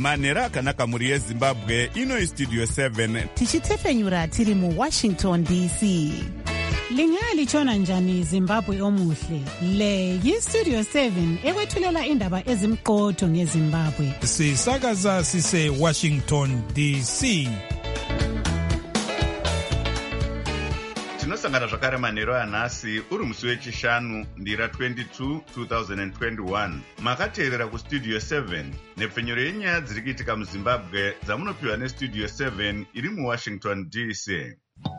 manhero akanaka mhuri yezimbabwe. Ino Studio 7 tichitefenyura tiri muWashington DC. Lingalitshona njani Zimbabwe omuhle? Le yiStudio 7 ekwethulela indaba ezimqotho ngeZimbabwe. Sisakaza sise Washington DC. Tinosangana zvakare manhero anhasi uri musi wechishanu ndira 22 2021. Makateerera kuStudio 7 nepfenyuro yenyaya dziri kuitika muZimbabwe dzamunopiwa neStudio 7 iri muWashington DC.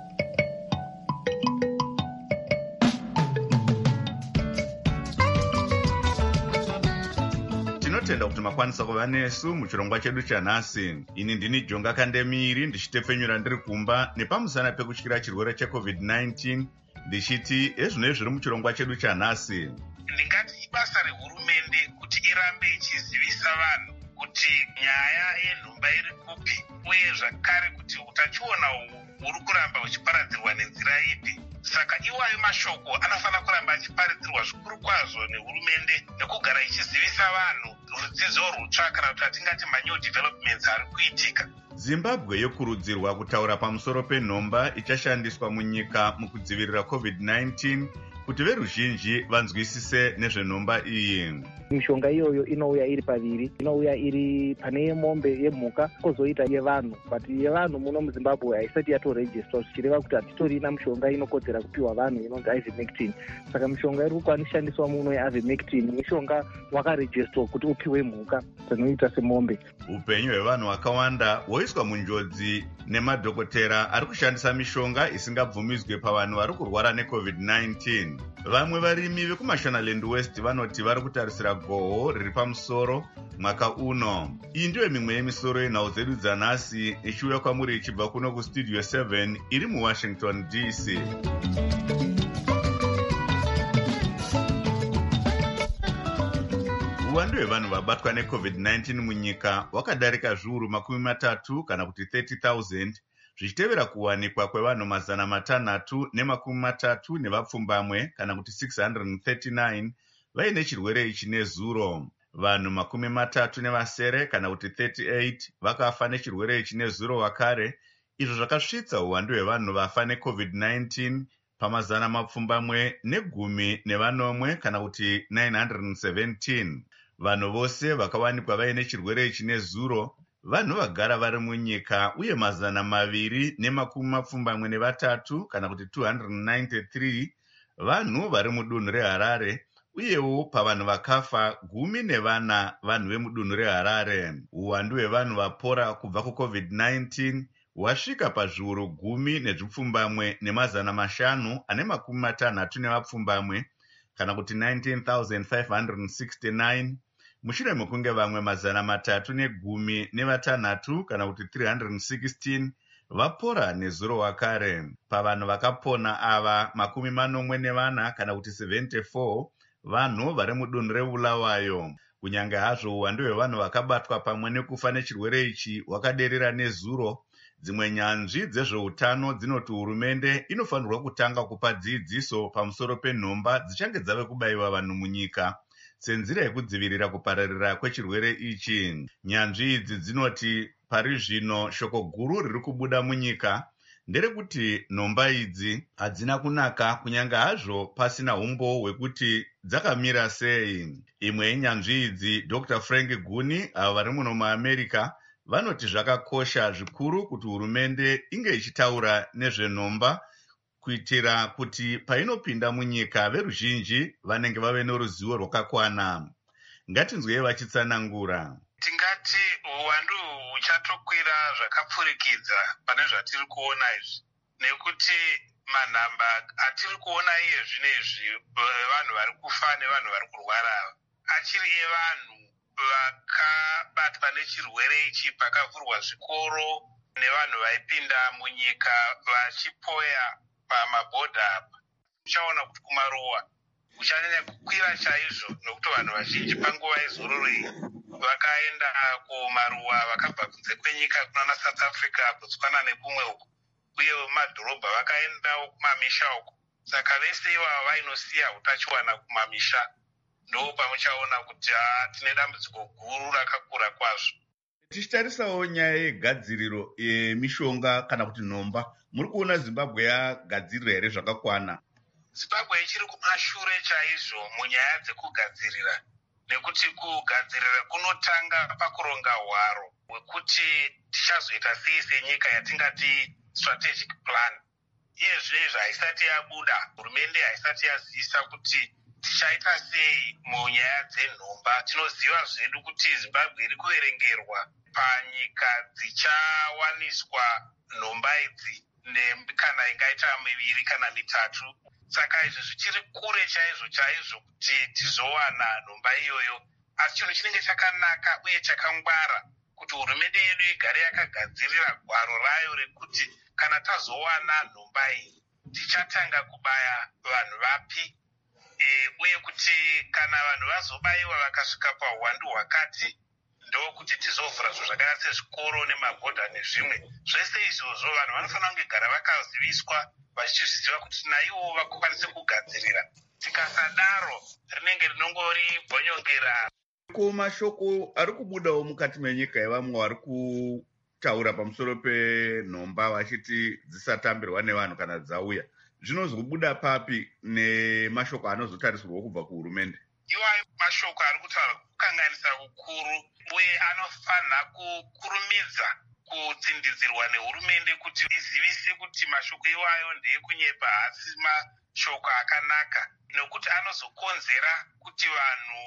Tinotenda kuti makwanisa kuva nesu muchirongwa chedu chanhasi. Ini ndini Jonga Kandemiri ndichitefenyura ndiri kumba nepamusana pekutyira chirwere cheCovid-19 ndichiti ezvinoi zviri muchirongwa chedu chanhasi. Ndingati ibasa rehurumende kuti irambe ichizivisa vanhu kuti nyaya yenhumba iri kupi uye zvakare kuti utachiona uri kuramba uchiparadzirwa nenzira ipi. Saka iwayo mashoko anofanira kuramba achiparadzirwa zvikuru kwazvo nehurumende nekugara ichizivisa vanhu rudzidzo rutsva kana kuti atingati manew developments ari kuitika. Zimbabwe yokurudzirwa kutaura pamusoro penhomba ichashandiswa munyika mukudzivirira COVID-19 kuti veruzhinji vanzwisise nezvenhomba iyi. Mishonga iyoyo inouya iri paviri, inouya iri pane mombe yemhuka kozoita yevanhu, but yevanhu muno muZimbabwe haisati yatorejistwa zvichireva kuti hatitorina mishonga inokodzera kupiwa vanhu inonzi ivermectin. Saka mishonga iri kukwanishandiswa muno yeivermectin mishonga wakarejistwa kuti upiwe mhuka dzinoita semombe. Upenyu hwevanhu vakawanda hwoiswa munjodzi nemadhokotera ari kushandisa mishonga isingabvumidzwe pavanhu vari kurwara neCovid-19. Vamwe varimi vekuMashonaland West vanoti vari kutarisira goho riri pamusoro mwaka uno. Iyi ndiyo mimwe yemisoro yenhau dzedu dzanhasi ichiuya kwamuri ichibva kuno kuStudio 7 iri muWashington DC. Uwandu hwevanhu vabatwa neCovid-19 munyika wakadarika zviuru 30 kana kuti 30,000 zvichitevera kuwanikwa kwevanhu 630 nevapfumbamwe kana kuti 639 vaine chirwere ichi nezuro. Vanhu 37 kana kuti 38 vakafa nechirwere ichi nezuro wakare. Izvo zvakasvitsa uwandu hwevanhu vafa neCovid-19 pa10 nevanomwe kana kuti 917. Vanhu vose vakawanikwa vaine chirwere ichi nezuro vanhu vagara vari munyika uye 223 kana kuti 293 vanhu vari mudunhu reHarare, uyewo pavanhu vakafa 14 vanhu vemudunhu reHarare. Uwandu hwevanhu vapora kubva kuCovid-19 hwasvika pazviuru 10,560 nevapfumbamwe kana kuti 19,569 mushure mekunge vamwe 316 kana kuti 316 vapora nezuro wakare. Pavanhu vakapona ava 44 kana kuti 74 vanhu vari mudunhu reBulawayo. Kunyange hazvo uwandu hwevanhu vakabatwa pamwe nekufa nechirwere ichi hwakaderera nezuro, dzimwe nyanzvi dzezveutano dzinoti hurumende inofanirwa kutanga kupa dzidziso pamusoro penhomba dzichange dzave kubayiwa vanhu munyika senzira yekudzivirira kupararira kwechirwere ichi. Nyanzvi idzi dzinoti pari zvino shoko guru riri kubuda munyika nderekuti nhomba idzi hadzina kunaka kunyange hazvo pasina umbo hwekuti dzakamira sei. Imwe yenyanzvi idzi Dr. Frank Guni avo vari muno muAmerica vanoti zvakakosha zvikuru kuti hurumende inge ichitaura nezvenhomba kuitira kuti painopinda munyika veruzhinji vanenge vave neruzivo rwakakwana. Ngatinzwei vachitsanangura. Tingati uwandu huchatokwira zvakapfurikidza pane zvatiri kuona izvi, nekuti manhamba atiri kuona iye zvinezvi vanhu vari kufa nevanhu vari kurwara achiri evanhu vakabatwa nechirwere ichi pakavhurwa zvikoro nevanhu vaipinda munyika vachipoya pamabhodha apa. Uchaona kuti kumaruwa uchanyanya kukwira chaizvo nekuti vanhu vazhinji panguva yezororo iyi vakaenda kumaruwa vakabva kunze kwenyika kunana South Africa, Botswana nekumwe uko, uye mumadhorobha vakaendawo kumamisha uko. Saka vese ivava vainosiya utachiwana kumamisha. Ndo pamuchaona kuti tine dambudziko guru rakakura kwazvo. Tichitarisawo nyaya yegadziriro yemishonga kana kuti nhomba, muri kuona Zimbabwe yagadzirira here zvakakwana? Zimbabwe ichiri kumashure chaizvo munyaya dzekugadzirira, nekuti kugadzirira kunotanga pakuronga hwaro hwekuti tichazoita sei senyika yatingati strategic plan. Iyezvezvo haisati yabuda, hurumende haisati yazivisa kuti tichaita sei munyaya dzenhomba. Tinoziva zvedu kuti Zimbabwe iri kuverengerwa panyika dzichawaniswa nhomba idzi kana ingaita 2 kana 3. Saka izvi zvichiri kure chaizvo kuti tizowana nhomba iyoyo. Asi chinhu chinenge chakanaka uye chakangwara kuti hurumende yedu igare yakagadzirira gwaro rayo rekuti kana tazowana nhomba iyi tichatanga kubaya vanhu vapi, uye kuti kana vanhu vazobayiwa vakasvika pauwandu hwakati ndokuti tizovhura zvo zvakaita sezvikoro nemagodha nezvimwe. Zvese izvozvo vanhu vanofanira kunge gara vakaziviswa vachizviziva kuti naivo vakwanise kugadzirira. Tikasadaro rinenge rinongori bhonyongera. Ko mashoko ari kubudawo mukati menyika yevamwe vari kutaura pamusoro penhomba vachiti dzisatambirwa nevanhu kana dzauya, zvinozobuda papi nemashoko anozotarisirwa kubva kuhurumende? Iwayo mashoko ari kutaura kukanganisa kukuru, uye anofanira kukurumidza kutsindidzirwa nehurumende kuti izivise kuti mashoko iwayo ndeekunyepa, asi mashoko akanaka, nokuti anozokonzera kuti vanhu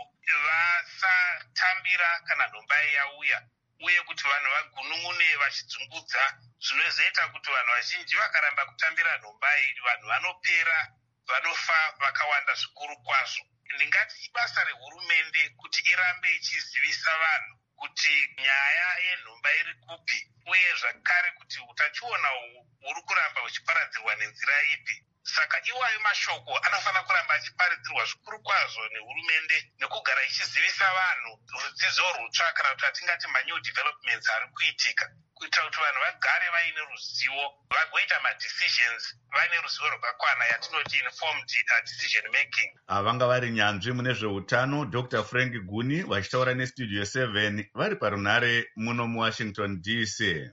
vasatambira kana nhomba yauya, uye kuti vanhu vagunun'une vachidzungudza, zvinozoita kuti vanhu vazhinji vakaramba kutambira nhomba iyi, vanhu vanopera, vanofa vakawanda zvikuru kwazvo. Ndingati ibasa rehurumende kuti irambe ichizivisa vanhu kuti nyaya yenhomba iri kupi, uye zvakare kuti utachiona huri kuramba huchiparadzirwa nenzira ipi. Saka iwayo mashoko anofanira kuramba achiparidzirwa zvikuru kwazvo nehurumende, nekugara ichizivisa vanhu rudzidzo rutsva kana kuti atingati manew developments ari kuitika, kuitira kuti vanhu vagare vaine ruzivo, vagoita madecisions vaine ruzivo rwakakwana, yatinoti informed decision making. Vanga vari nyanzvi mune zveutano Dr. Frank Guni vachitaura nestudio 7 vari parunhare muno muWashington DC.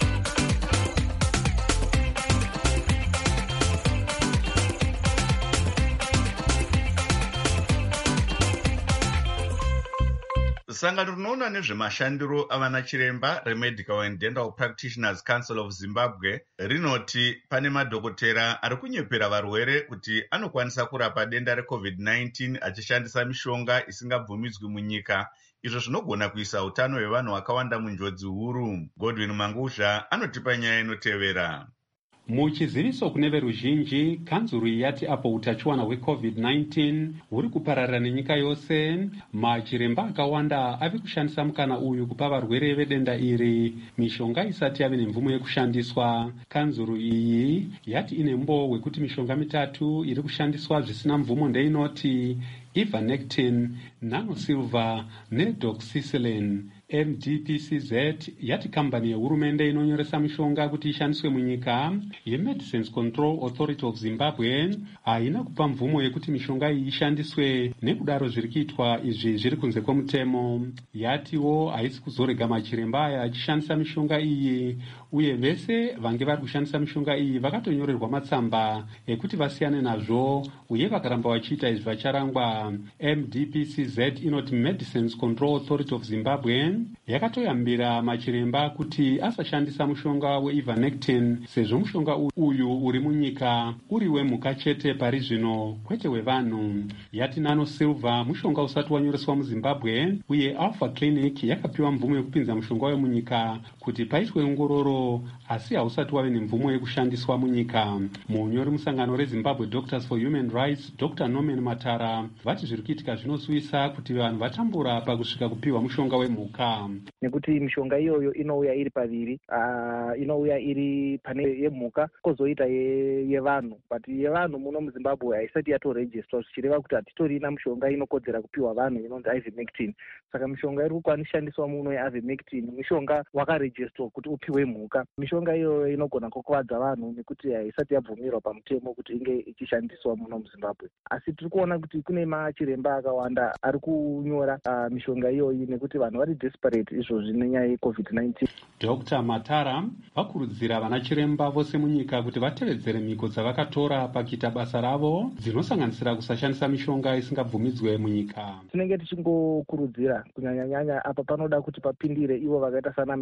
Sangano rinoona nezvemashandiro avana chiremba reMedical and Dental Practitioners Council of Zimbabwe rinoti pane madhokotera ari kunyepera varwere kuti anokwanisa kurapa denda reCovid-19 achishandisa mishonga isingabvumidzwi munyika, izvo zvinogona kuisa utano hwevanhu vakawanda munjodzi huru. Godwin Manguzha anotipa nyaya inotevera. Muchiziviso kune veruzhinji, kanzuru yati apo utachiwana hweCovid-19 huri kupararira nenyika yose, machiremba akawanda ave kushandisa mukana uyu kupa varwere vedenda iri mishonga isati yave nemvumo yekushandiswa. Kanzuru iyi yati ine mbo hwekuti mishonga 3 iri kushandiswa zvisina mvumo ndeinoti Ivermectin, Nanosilver neDoxycycline. MDPCZ yati kambani yehurumende inonyoresa mishonga kuti ishandiswe munyika yeMedicines Control Authority of Zimbabwe haina kupa mvumo yekuti mishonga iyi ishandiswe, nekudaro zviri kuitwa izvi zviri kunze kwemutemo. Yatiwo haisi kuzorega machiremba aya achishandisa mishonga iyi, uye vese vange vari kushandisa mishonga iyi vakatonyorerwa matsamba ekuti vasiyane nazvo, uye vakaramba vachiita izvi vacharangwa. MDPCZ inoti Medicines Control Authority of Zimbabwe yakatoyambira machiremba kuti asashandisa mushonga weIvermectin sezvo mushonga uyu uri munyika uri wemhuka chete pari zvino, kwete wevanhu. Yati Nanosilver mushonga usati wanyoreswa muZimbabwe, uye Alpha Clinic yakapiwa mvumo yekupinza mushonga wemunyika kuti paitwe ongororo, asi hausati wave nemvumo yekushandiswa munyika. Munyori musangano reZimbabwe Doctors for Human Rights Dr. Norman Matara vati zviri kuitika zvinozwisa kuti vanhu vatambura pakusvika kupiwa mushonga wemhuka. Nekuti mishonga iyoyo inouya iri paviri, inouya iri pane yemhuka kozoita yevanhu, but yevanhu muno muZimbabwe haisati yatorejistwa, zvichireva kuti hatitorina mishonga inokodzera kupiwa vanhu inonzi Ivermectin. Saka mishonga iri kukwanishandiswa muno yeIvermectin mishonga wakarejistwa kuti upiwe mhuka. Mishonga iyoyo inogona kukuvadza vanhu nekuti haisati yabvumirwa pamutemo kuti inge ichishandiswa muno muZimbabwe. Asi tiri kuona kuti kune machiremba akawanda ari kunyora mishonga iyoyi nekuti vanhu vari desperate izvozvi nenyaya yeCovid-19. Dr. Matara vakurudzira vanachiremba vose munyika kuti vatevedzere mhiko dzavakatora pakuita basa ravo dzinosanganisira kusashandisa mishonga isingabvumidzwe munyika. Tinenge tichingokurudzira kunyanya-nyanya apa panoda kuti papindire ivo vakaita sana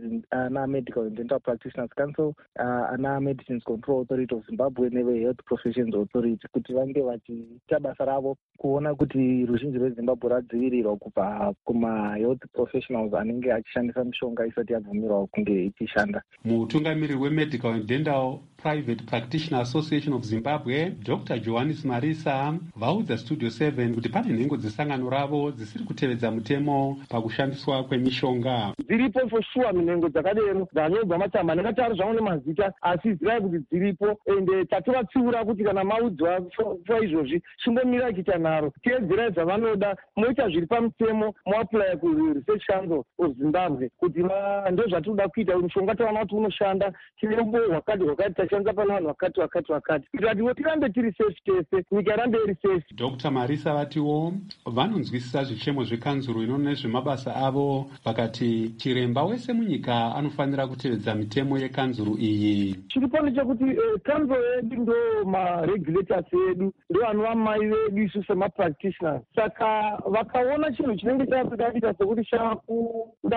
Medical and Dental Practitioners Council, ana Medicines Control Authority of Zimbabwe neve Health Professions Authority kuti vange vachiita basa ravo kuona kuti ruzhinji rweZimbabwe radzivirirwa kubva kuma-health professionals anenge achishandisa mishonga isati yabvumirwa kunge ichishanda. Mutungamiriri weMedical and Dental Private Practitioner Association of Zimbabwe, Dr. Johannes Marisa, vaudza Studio 7 kuti pane nhengo dzesangano ravo dzisiri kutevedza mutemo pakushandiswa kwemishonga. Dziripo for sure minhengo dzakadero dzanyorwa matsamba nekatari zvamwe nemazita asi zirai kuti dziripo ende tatovatsiura kuti kana maudzwa izvozvi chimbomira kuita nharo teedzerai zvavanoda moita zviri pamutemo moapply kuResearch Council of Zimbabwe kuti ndo zvatinoda kuita mushonga taona kuti unoshanda tinembo hwakati tachanza pane vanhu vakati kuti tirambe tiri safe tese nyika irambe iri safe. Dr. Marisa vatiwo vanonzwisisa zvichemo zvekanzuro inoona nezvemabasa avo vakati chiremba wese munyika anofanira kutevedza mitemo yekanzuro iyi. Chiri pano chekuti kanzuro yedu ndo maregulators edu ndo anova mai vedu isu semapractitioners, saka vakaona chinhu chinenge chakuda kuita sekuti chakuda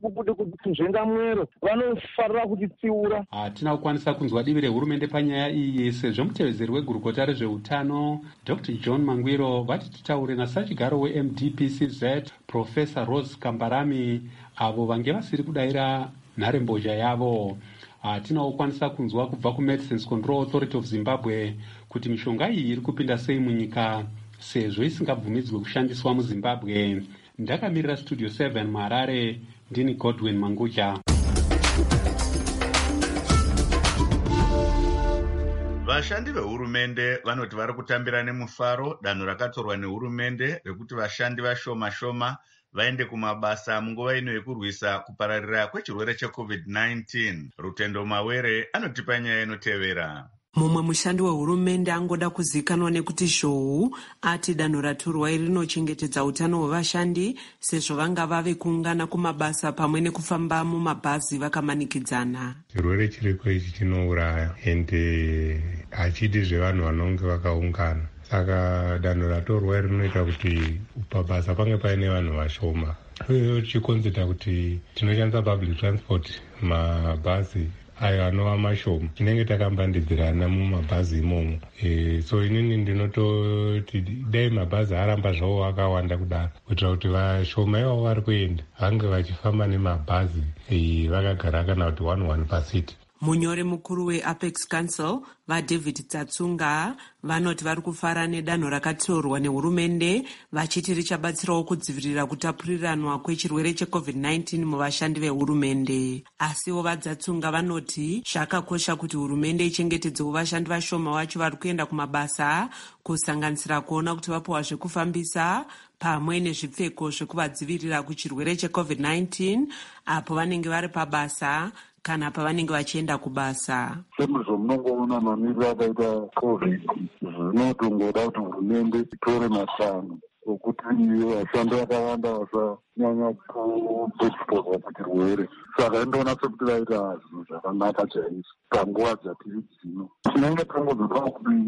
kuzvenga mwero vanofarira kutitsiura. Hatina kukwanisa kunzwa divi rehurumende panyaya iyi sezvo mutevedzeri wegurukota rezveutano Dr. John Mangwiro vati titaure nasachigaro weMDPCZ Professor Rose Kambarami avo vange vasiri kudayira nharembozha yavo. Hatina kukwanisa kunzwa kubva kuMedicines Control Authority of Zimbabwe kuti mishonga iyi iri kupinda sei munyika sezvo isingabvumidzwe kushandiswa muZimbabwe. Ndakamirira Studio 7 muHarare, ndini Godwin Manguja. Vashandi vehurumende vanoti vari kutambira nemufaro danho rakatorwa nehurumende rekuti vashandi vashoma vaende kumabasa munguva ino yekurwisa kupararira kwechirwere cheCovid-19. Rutendo Mawere anotipa nyaya inotevera. Mumwe mushandi wehurumende angoda kuzikanwa nekuti zhou ati danho ratorwa iri rinochengetedza utano hwevashandi sezvo vanga vave kuungana kumabasa pamwe nekufamba mumabhazi vakamanikidzana. Chirwere chiriko ichi chinouraya ende hachidi zvevanhu vanonge vakaungana, saka danho ratorwa iri rinoita kuti pabasa pange paine vanhu vashoma uye chikonzeta kuti tinoshandisa public transport mabhazi ayo anova mashoma tinenge takambandidzirana mumabhazi imomo. So inini ndinototi dai mabhazi aramba zvawo akawanda kudaro kuitira kuti vashoma ivavo vari kuenda vange vachifamba nemabhazi vakagara kana kuti 1 pasiti. Munyori mukuru weApex Council vaDavid Tsatsunga vanoti vari kufara nedanho rakatorwa nehurumende vachiti richabatsirawo kudzivirira kutapuriranwa kwechirwere cheCovid-19 muvashandi vehurumende. Asiwo vaDzatsunga vanoti zvakakosha kuti hurumende ichengetedzewo vashandi vashoma vacho vari kuenda kumabasa kusanganisira kuona kuti vapiwa zvekufambisa pamwe nezvipfeko zvekuvadzivirira kuchirwere cheCovid-19 apo vanenge vari pabasa kana pavanenge vachienda kubasa. Semizvo munongoona mamiriro akaita COVID zvinotongoda kuti hurumende itore matanho okuti vashandi vakawanda vasanyanya kuexposa kuchirwere. Saka indoona sekuti vaita zvinhu zvakanaka chaizvo panguva dzatiri dzino. Tinenge tangozoda kuti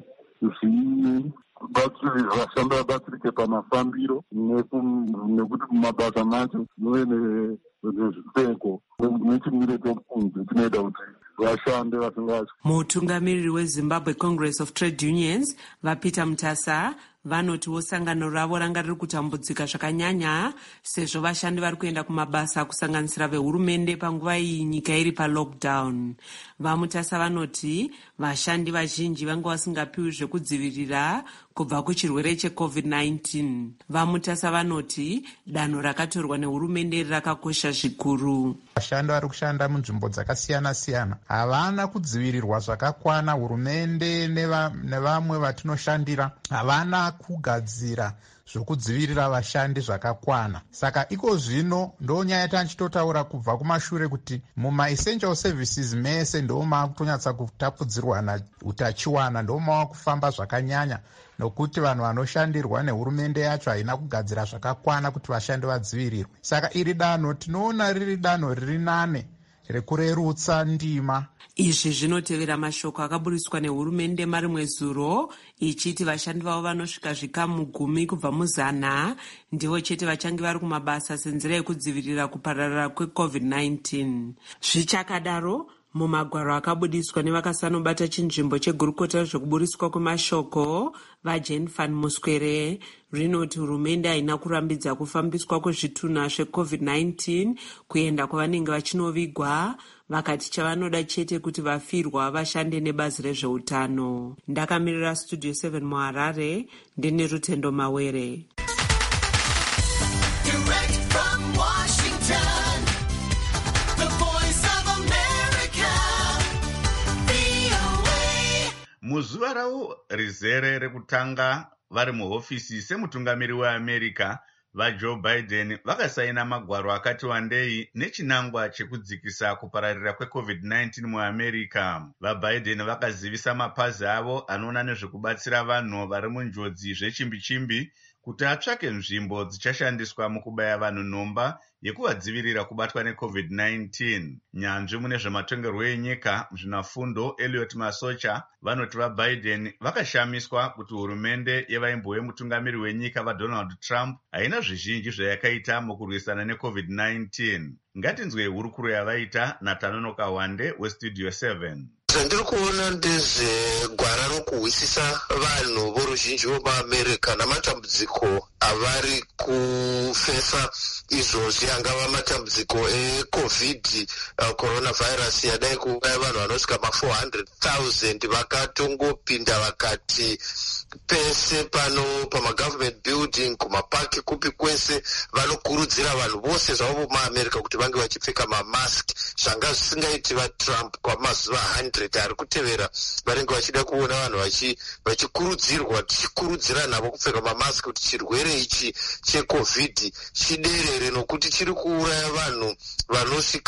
vashandi vabatsirike pamafambiro nekuti mumabasa macho muve nezvipfeko nechimiro chokunze chinoita kuti vashande vasingatyi. Mutungamiriri weZimbabwe Congress of Trade Unions vaPeter Mutasa vanotiwo sangano ravo ranga riri kutambudzika zvakanyanya sezvo vashandi vari kuenda kumabasa kusanganisira vehurumende panguva iyi nyika iri palockdown. VaMutasa vanoti vashandi vazhinji vanga vasingapiwi zvekudzivirira kubva kuchirwere cheCovid-19. VaMutasa vanoti danho rakatorwa nehurumende rakakosha zvikuru. Vashandi vari kushanda munzvimbo dzakasiyana-siyana havana kudzivirirwa zvakakwana. Hurumende nevamwe vatinoshandira havana kugadzira zvokudzivirira vashandi zvakakwana. Saka iko zvino ndonyaya yatanichitotaura kubva kumashure kuti muma-essential services mese ndoma kutonyatsa kutapudzirwa utachiwana, ndoma kufamba zvakanyanya, nokuti vanhu vanoshandirwa nehurumende yacho haina kugadzira zvakakwana kuti vashandi vadzivirirwe. Saka iri danho tinoona riri danho riri nane rekurerutsa ndima. Izvi zvinotevera mashoko akaburiswa nehurumende marimwe zuro ichiti vashandi vavo vanosvika zvikamu 10 kubva muzana ndivo chete vachange vari kumabasa senzira yekudzivirira kupararira kweCovid-19. Zvichakadaro, mumagwaro akabudiswa nevakasanobata chinzvimbo chegurukota zvekuburiswa kwemashoko vaJane van Muskwere rinoti hurumende haina kurambidza kufambiswa kwezvitunha zveCovid-19 kuenda kwavanenge vachinovigwa, vakati chavanoda chete kuti vafirwa vashande nebazi rezveutano. Ndakamirira Studio 7 muHarare, ndine Rutendo Mawere. Muzuva ravo rizere rekutanga vari muhofisi semutungamiri weAmerica, vaJoe Biden vakasaina magwaro akati wandei nechinangwa chekudzikisa kupararira kweCovid-19 muAmerica. VaBiden vakazivisa mapazi avo anoona nezvekubatsira vanhu vari munjodzi zvechimbi-chimbi kuti atsvake nzvimbo dzichashandiswa mukubaya vanhu nhomba yekuvadzivirira kubatwa neCovid-19. Nyanzvi mune zvematongerwo enyika muzvinafundo Elliot Masocha vanoti vaBiden vakashamiswa kuti hurumende yevaimbowe mutungamiri wenyika vaDonald Trump haina zvizhinji zvayakaita mukurwisana neCovid-19. Ngatinzwe hurukuro yavaita naTanonoka Wande weStudio 7. Zvandiri kuona ndezvegwara rokuhwisisa vanhu voruzhinji vomuAmerica namatambudziko avari kufesa izvozvi, angava matambudziko eCovid coronavirus yadai kuuraya vanhu vanosvika ma400,000. Vakatongopinda vakati pese pano pamagovernment building, kumapaki, kupi kwese vanokurudzira vanhu vose zvavo vomuAmerica kuti vange vachipfeka mamask, zvanga zvisingaiti vaTrump kwamazuva 100 ari kutevera. Vanenge vachida kuona vanhu vachikurudzirwa, tichikurudzira navo kupfeka mamask kuti chirwere ichi cheCovid chiderere, nokuti chiri kuuraya vanhu vanosvika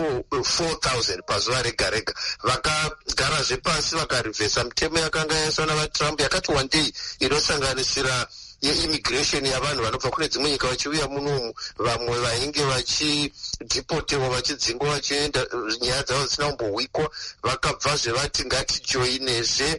4,000 pazuva rega rega. Vakagarazve pasi vakarivhesa mitemo yakanga yaiswa navaTrump yakati wandei, inosanganisira yeimmigration yavanhu vanobva kune dzimwe nyika vachiuya munomu, vamwe vainge vachidhipotewa vachidzingwa vachienda nyaya dzavo dzisina kumbohwikwa. Vakabvazve vati ngatijoinezve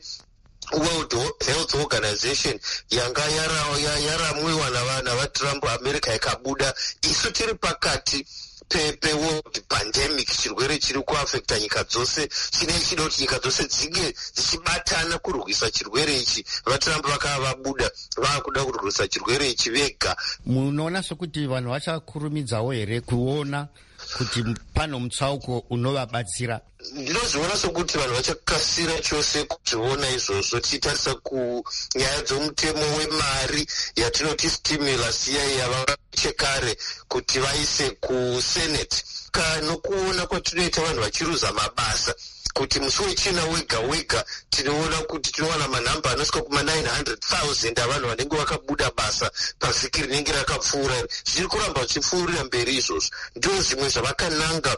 World Health Organization yanga yaramwiwa navaTrump, America ikabuda. Isu tiri pakati peworld pandemic, chirwere chiri kuafekta nyika dzose, chine chida kuti nyika dzose dzinge dzichibatana kurwisa chirwere ichi. VaTrump vakava vabuda, vakuda kurwisa chirwere ichi vega. Munoona sekuti vanhu vachakurumidzawo here kuona kuti pano mutsauko unovabatsira? Ndinozviona sokuti vanhu vachakasira chose kuzviona izvozvo, tichitarisa kunyaya dzomutemo wemari yatinoti stimulus yavachekare kuti vaise kuSenate, nokuona kwatinoita vanhu vachiruza mabasa, kuti musi wechina wega wega tinoona kuti tinowana manhamba anosvika kuma900,000 avanhu vanenge vakabuda basa pavhiki rinenge rakapfuura. Zviri kuramba zvichipfuurira mberi izvozvo. Ndizvo zvimwe zvavakananga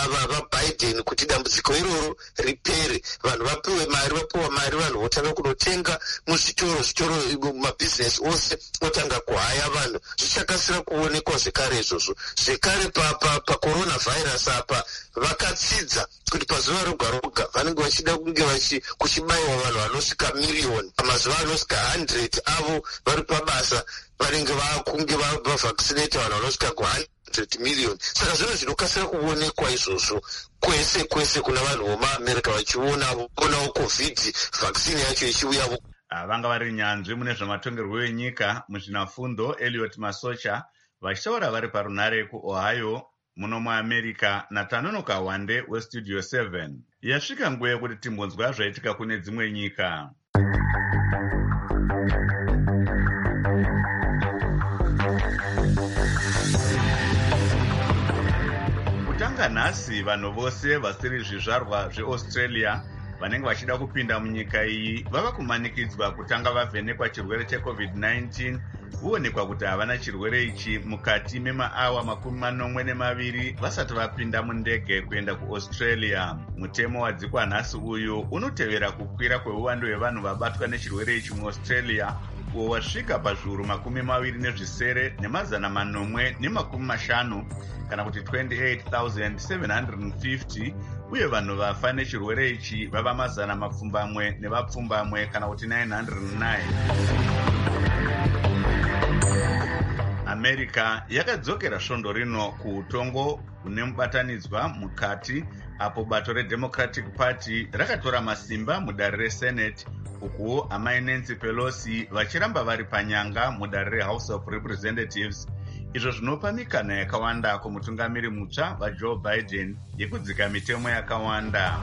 vaBiden kuti dambudziko iroro ripere, vanhu vapiwe mari, vapiwa mari, vanhu votanga kunotenga muzvitoro, mabhizinesi ose otanga kuhaya vanhu. Zvichakasira kuonekwa zvekare izvozvo. Zvekare pacoronavirus apa vakatsidza kuti pazuva roga roga vanenge vachida kunge kuchibayiwa vanhu vanosvika miriyoni, pamazuva anosvika 100 avo vari pabasa vanenge vakunge vavhaccinate vanhu vanosvika ku100 million. Saka zvinhu zvinokasira kuonekwa izvozvo kwese kwese kuna vanhu vomuAmerica vachionawo Covid vaccine yacho ichiuyavo. Vanga vari nyanzvi mune zvematongerwo enyika muzvinafundo Elliot Masocha vachitaura vari parunare kuOhio muno muAmerica naTanonoka Wande weStudio 7. Yasvika nguva yekuti timbonzwa zvaitika kune dzimwe nyika. Kutanga nhasi vanhu vose vasiri zvizvarwa zveAustralia vanenge vachida kupinda munyika iyi vava kumanikidzwa kutanga vavhenekwa chirwere cheCovid-19 huonekwa kuti havana chirwere ichi mukati memaawa 42 vasati vapinda mundege kuenda kuAustralia. Mutemo wadzikwa nhasi uyu unotevera kukwira kweuwandu hwevanhu vabatwa nechirwere ichi muAustralia uwo wasvika pazviuru 27 nemazana 450 kana kuti 28,750, uye vanhu vafa nechirwere ichi vava mazana mapfumbamwe nevapfumbamwe kana kuti 909. America yakadzokera svondo rino kuutongo hune mubatanidzwa mukati apo bato reDemocratic Party rakatora masimba mudare reSenate, uku amai Nancy Pelosi vachiramba vari panyanga mudare reHouse of Representatives. Izvo zvinopa mikana yakawanda kumutungamiri mutsva vaJoe Biden yekudzika mitemo yakawanda.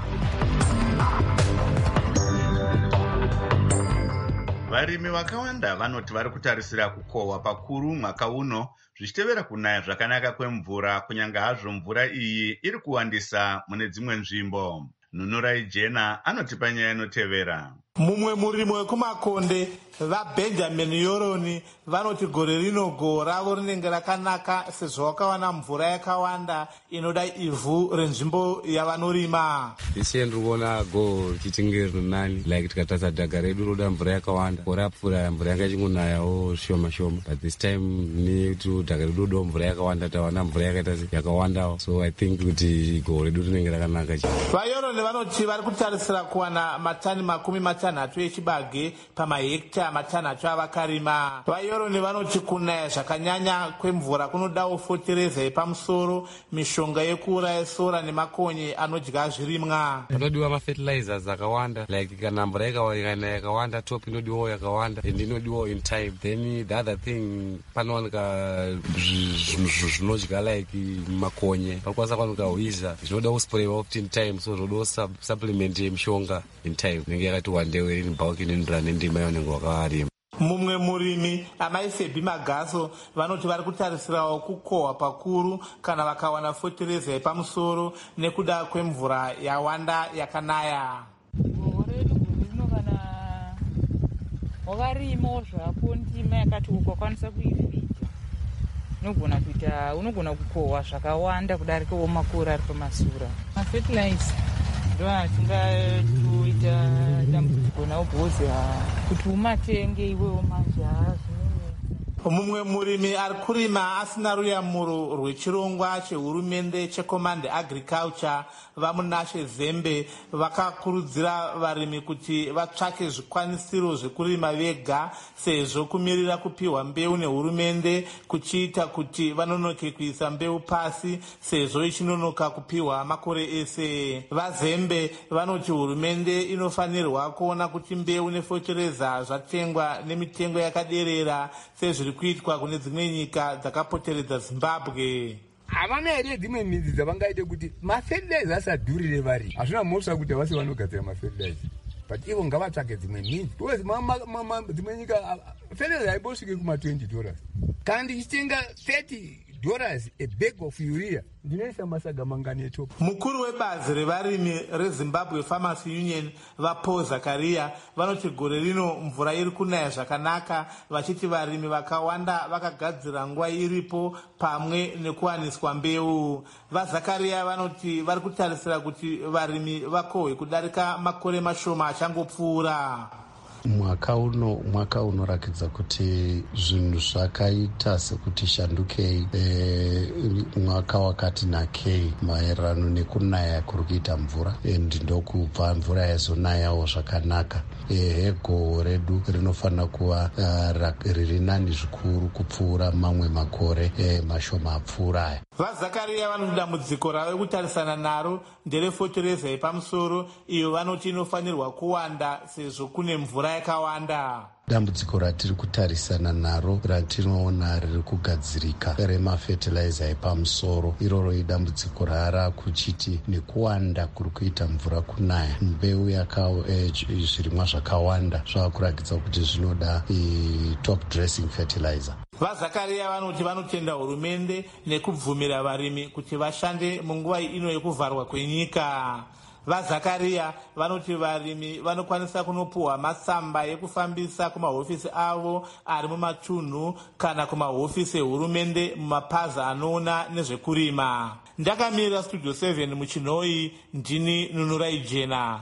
Varimi vakawanda vanoti vari kutarisira kukohwa pakuru mwaka uno zvichitevera kunaya zvakanaka kwemvura, kunyange hazvo mvura iyi iri kuwandisa mune dzimwe nzvimbo. Nunurai Jena anotipa nyaya inotevera. Mumwe murimi wekumakonde vaBenjamin Yoroni vanoti gore rino go ravo rinenge rakanaka sezvo vakawana mvura yakawanda inoda ivhu renzvimbo yavanorima. Ise ndikuona go richichinge rinani, like tikatarisa dhaga redu roda mvura yakawanda. Gore rapfuura mvura yanga ichingonayawo shoma shoma, but this time netu dhaga redu roda mvura yakawanda, tawana mvura yakaita yakawandawo, so I think kuti go redu rinenge rakanaka. VaYoroni vanoti vari kutarisira kuwana matani 30 echibage pamahekta 5 avakarima. VaYoroni vanoti kunaya zvakanyanya kwemvura kunodawo fotereza yepamusoro, mishonga yekuuraya sora nemakonye anodya zvirimwa. Panodiwa mafertilizers akawanda, like kana mvura yakawanda top inodiwawo yakawanda and inodiwawo in time. Then the other thing panowanika zvinodya like makonye, panokwanisa kuwanika hwiza zvinoda kusprayiwa up in time, so zvodawo supplement yemishonga in time inenge yakati wandewe in bulk inoenderana nendima yaunenge wakavarima. Mumwe murimi amai Febhi Magaso vanoti vari kutarisirawo kukohwa pakuru kana vakawana fotereza yepamusoro nekuda kwemvura yawanda yakanaya. Rino kana wakarimawo zvapo ndima yakati ukakwanisa kuivhija unogona kukohwa zvakawanda kudarikawo makore ari pamasura. Mafertilizer ndo atingatoita dambudziko nawo bhozi kuti umatenge iwewo manje hazvino. Mumwe murimi ari kurima asina ruyamuro rwechirongwa chehurumende cheCommand Agriculture vamunashe Zembe vakakurudzira varimi kuti vatsvake zvikwanisiro zvekurima vega sezvo kumirira kupiwa mbeu nehurumende kuchiita kuti vanonoke kuisa mbeu pasi sezvo ichinonoka kupiwa makore ese. VaZembe vanoti hurumende inofanirwa kuona kuti mbeu nefotereza zvatengwa nemitengo yakaderera sezviri kuitwa kune dzimwe nyika dzakapoteredza Zimbabwe. Havana here dzimwe midzi dzavangaite kuti mafertilizer asadhurire vari. Hazvina mhosva kuti havasi vanogadzira mafertilizer, but ivo ngavatsvake dzimwe midzi, because dzimwe nyika fertilizer haimbosvike kuma$20. Kana ndichitenga $30 a bag of urea ndinoisa masaga mangani etopu. Mukuru webazi revarimi reZimbabwe Farmers Union vaPaul Zakaria vanoti gore rino mvura iri kunaya zvakanaka, vachiti varimi vakawanda vakagadzira nguva iripo pamwe nekuwaniswa mbeu. VaZakaria vanoti vari kutarisira kuti varimi vakohwe kudarika makore mashoma achangopfuura. Mwaka unorakidza kuti zvinhu zvakaita sekuti shandukei mwaka wakati nakei maererano nekunaya kuri kuita mvura, ndokubva mvura yazonayawo zvakanaka. Gohwo redu rinofanira kuva riri nani zvikuru kupfuura mamwe makore mashoma apfuura aya. VaZakaria vanoti dambudziko ravo kutarisana naro nderefotereza yepamusoro, iyo vanoti inofanirwa kuwanda sezvo kune mvura yakawanda. Dambudziko ratiri kutarisana naro ratinoona riri kugadzirika remafertilizer epamusoro, iroro idambudziko rara kuchiti nekuwanda kuri kuita mvura kunaya, mbeu zvirimwa zvakawanda zvavakurakidza kuti zvinoda top dressing fertilizer. VaZakaria vanoti vanotenda hurumende nekubvumira varimi kuti vashande munguva ino yekuvharwa kwenyika. VaZakaria vanoti varimi vanokwanisa kunopuhwa matsamba ekufambisa kumahofisi avo ari mumatunhu kana kumahofisi ehurumende mumapazi anoona nezvekurima. Ndakamirira Studio 7 muChinoi, ndini Nunurai Jena.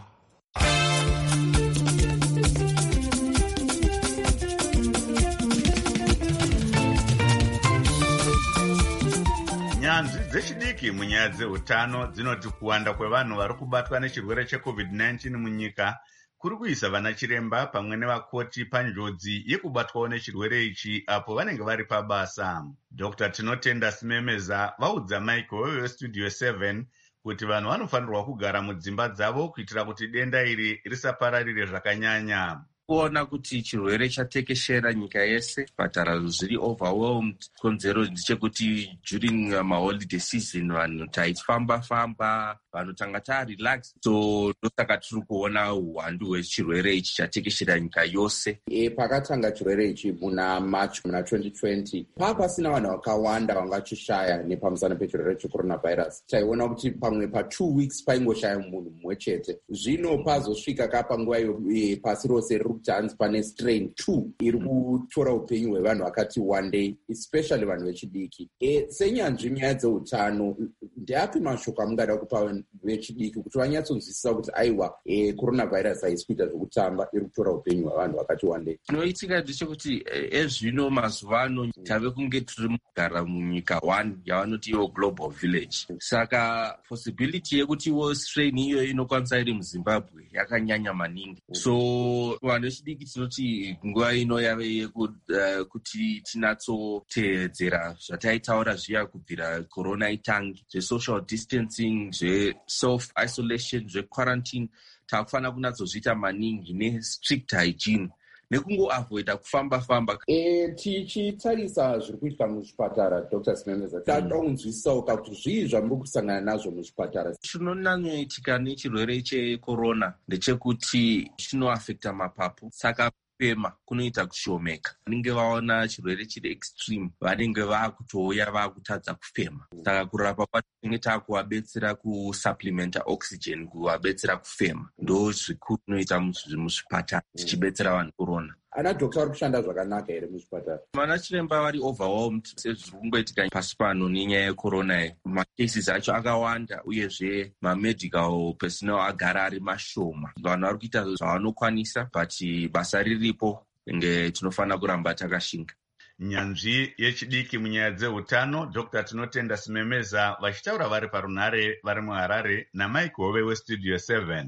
Nyanzvi dzechidiki munyaya dzeutano dzinoti kuwanda kwevanhu vari kubatwa nechirwere cheCovid-19 munyika kuri kuisa vana chiremba pamwe nevakoti panjodzi yekubatwawo nechirwere ichi apo vanenge vari pabasa. Dr. Tinotenda Simemeza vaudza Michael weStudio 7 kuti vanhu vanofanirwa kugara mudzimba dzavo kuitira kuti denda iri risapararire zvakanyanya. Kuona kuti chirwere chatekeshera nyika yese, zvipatara zviri overwhelmed. Konzero ndechekuti during maholiday season vanhu taifamba vanhu tanga tarelax, so ndosaka tiri kuona uwandu hwechirwere ichi chatekeshera nyika yose. Pakatanga chirwere ichi muna March muna 2020 pasina vanhu vakawanda vangachishaya nepamusana pechirwere checoronavirus. Taiona kuti pamwe pa2 weeks paingoshaya munhu mumwe chete. Zvino pazosvika kapanguva pasi rose kuti hanzi pane strain 2 iri kutora upenyu hwevanhu vakati wandei, especially vanhu vechidiki. Senyanzvi nyaya dzeutano, ndeapi mashoko amungada kupa vechidiki kuti vanyatsonzwisisa kuti aiwa coronavirus haisi kuita zvekutamba, iri kutora upenyu hwevanhu vakati wandei? Chinoitika ndechekuti ezvino mazuva ano tave kunge tiri mugara munyika 1 yavanoti iwo global village. Saka possibility yekuti iwo strain iyo inokwanisa iri muZimbabwe yakanyanya maningi. So vanhu vechidiki tinoti nguva ino yave yekuti tinatsoteedzera zvataitaura zviya kubvira corona itangi, zvesocial distancing, zveself isolation, zvequarantine. Takufanira kunatsozviita maningi nestrict hygiene nekungoavoida kufamba-famba. Tichitarisa zviri kuitika muzvipatara, Dr. Simemeza, tataunzwisawo kuti zvii zvamuri kusangana nazvo muzvipatara? Chinonyanyoitika nechirwere checorona ndechekuti chinoafekta mapapu, saka kufema kunoita kushomeka. Vanenge vaona chirwere chiri extreme vanenge vakutouya vakutadza kufema, saka kurapa kwacho tinenge takuvabetsera kusupplementa oxygen, kuvabetsera kufema. Ndo zvikuru zvinoita muzvipatara tichibetsera vanhu corona. Ana dhokta vari kushanda zvakanaka here muzvipatara? Vana chiremba vari overwhelmed sezviri kungoitika pasi pano nenyaya yecorona. Macases acho akawanda uyezve mamedical personnel agara ari mashoma. Vanhu vari kuita zvavanokwanisa, but basa riripo nge tinofanira kuramba takashinga. Nyanzvi yechidiki munyaya dzeutano Dr. Tinotenda Simemeza vachitaura vari parunhare vari muHarare naMike Hove weStudio 7.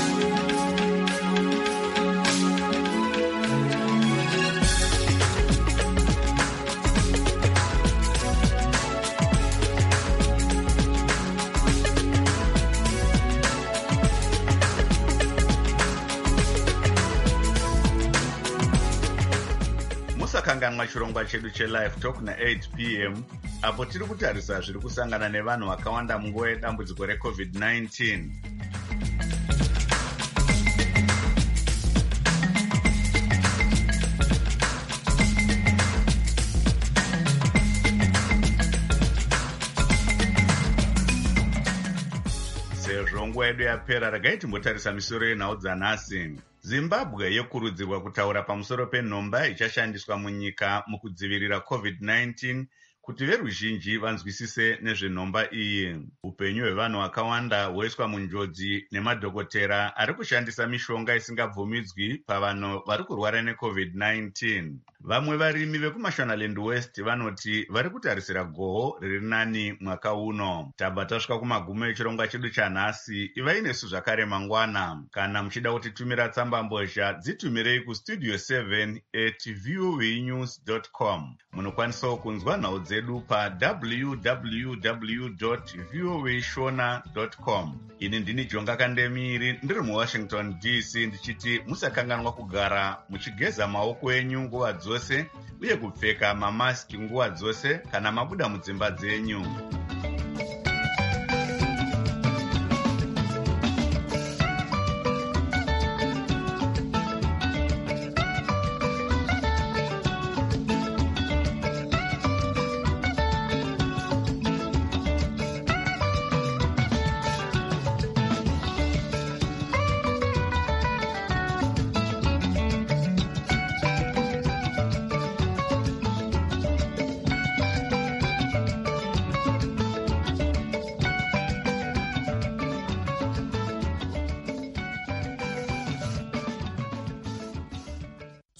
Musakanganwa chirongwa chedu cheLive Talk na8 p.m. apo tiri kutarisa zviri kusangana nevanhu vakawanda munguva yedambudziko reCovid-19. Sezvo nguva yedu yapera, regai timbotarisa misoro yenhau dzanhasi. Zimbabwe yokurudzirwa kutaura pamusoro penhomba ichashandiswa munyika mukudzivirira COVID-19 kuti veruzhinji vanzwisise nezvenhomba iyi. Upenyu hwevanhu vakawanda hwoiswa munjodzi nemadhokotera ari kushandisa mishonga isingabvumidzwi pavanhu vari kurwara neCovid-19. Vamwe varimi vekuMashonaland West vanoti vari kutarisira goho riri nani mwaka uno. Tabva tasvika kumagumo echirongwa chedu chanhasi. Ivai nesu zvakare mangwana. Kana muchida kutitumira tsamba mbozha, dzitumirei kustudio 7@voanews.com. Munokwanisawo kunzwa nhau dzedu pa www.voashona.com. Ini ndini Jonga Kandemiri ndiri muWashington DC ndichiti musakanganwa kugara muchigeza maoko enyu nguva dzose uye kupfeka mamaski nguva dzose kana mabuda mudzimba dzenyu.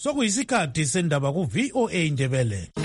sokuyisikhathi sendaba ku-VOA Ndebele.